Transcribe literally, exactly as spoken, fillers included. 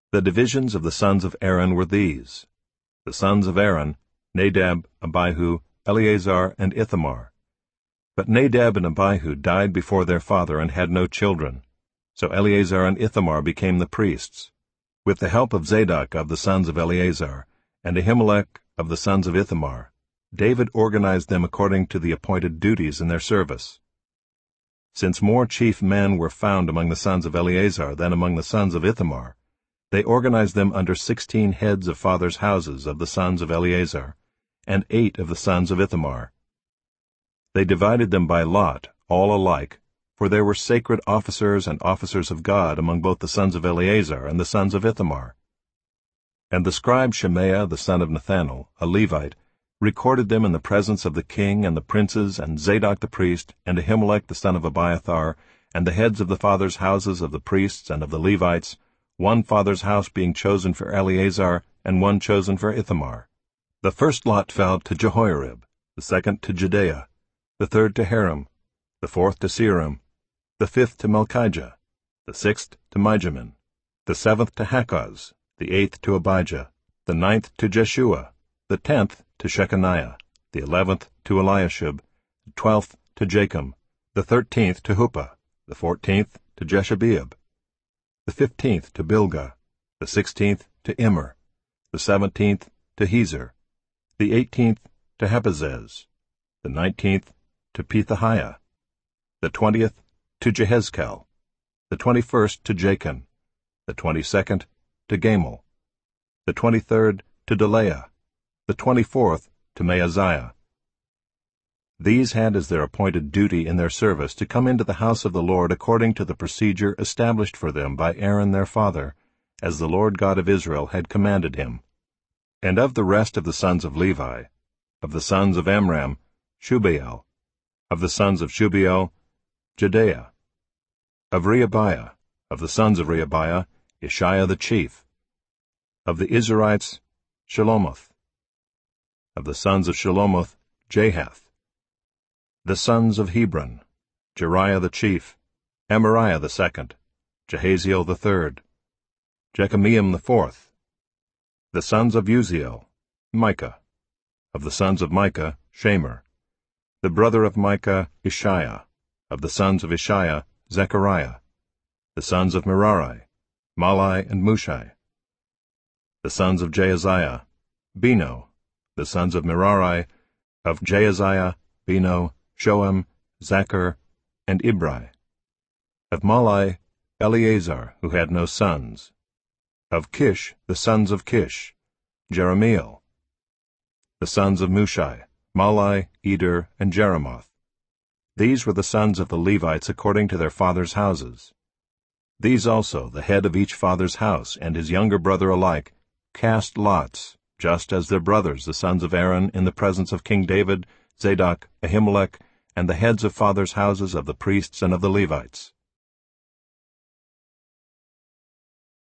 The divisions of the sons of Aaron were these: the sons of Aaron, Nadab, Abihu, Eleazar, and Ithamar. But Nadab and Abihu died before their father and had no children. So Eleazar and Ithamar became the priests. With the help of Zadok of the sons of Eleazar, and Ahimelech of the sons of Ithamar, David organized them according to the appointed duties in their service. Since more chief men were found among the sons of Eleazar than among the sons of Ithamar, they organized them under sixteen heads of fathers' houses of the sons of Eleazar, and eight of the sons of Ithamar. They divided them by lot, all alike, for there were sacred officers and officers of God among both the sons of Eleazar and the sons of Ithamar. And the scribe Shemaiah the son of Nethanel, a Levite, recorded them in the presence of the king and the princes and Zadok the priest and Ahimelech the son of Abiathar, and the heads of the fathers' houses of the priests and of the Levites, one father's house being chosen for Eleazar, and one chosen for Ithamar. The first lot fell to Jehoiarib, the second to Jedaiah, the third to Haram, the fourth to Seram, the fifth to Malchijah, the sixth to Mijamin, the seventh to Hakkoz, the eighth to Abijah, the ninth to Jeshua, the tenth to Shechaniah, the eleventh to Eliashib, the twelfth to Jachim, the thirteenth to Huppah, the fourteenth to Jeshabeab, the fifteenth to Bilgah, the sixteenth to Immer, the seventeenth to Hezer, the eighteenth to Hapazez, the nineteenth to Pethahiah, the twentieth to Jehezkel, the twenty-first to Jachin, the twenty-second to Gamul, the twenty-third to Delaiah, the twenty-fourth to Maaziah. These had as their appointed duty in their service to come into the house of the Lord according to the procedure established for them by Aaron their father, as the Lord God of Israel had commanded him. And of the rest of the sons of Levi, of the sons of Amram, Shubael, of the sons of Shubael, Jedaiah, of Rehabiah, of the sons of Rehabiah, Ishiah the chief, of the Izharites, Shelomoth, of the sons of Shelomoth, Jahath, the sons of Hebron, Jeriah the chief, Amariah the second, Jahaziel the third, Jekameam the fourth, the sons of Uziel, Micah, of the sons of Micah, Shamer, the brother of Micah, Ishiah, of the sons of Ishiah, Zechariah, the sons of Merari, Malai and Mushai, the sons of Jaaziah, Beno, the sons of Merari, of Jaaziah, Beno, Shoam, Zachar, and Ibri, of Malai, Eleazar, who had no sons, of Kish, the sons of Kish, Jeremiel, the sons of Mushai, Malai, Eder, and Jeremoth. These were the sons of the Levites according to their fathers' houses. These also, the head of each father's house and his younger brother alike, cast lots, just as their brothers, the sons of Aaron, in the presence of King David, Zadok, Ahimelech, and the heads of fathers' houses of the priests and of the Levites.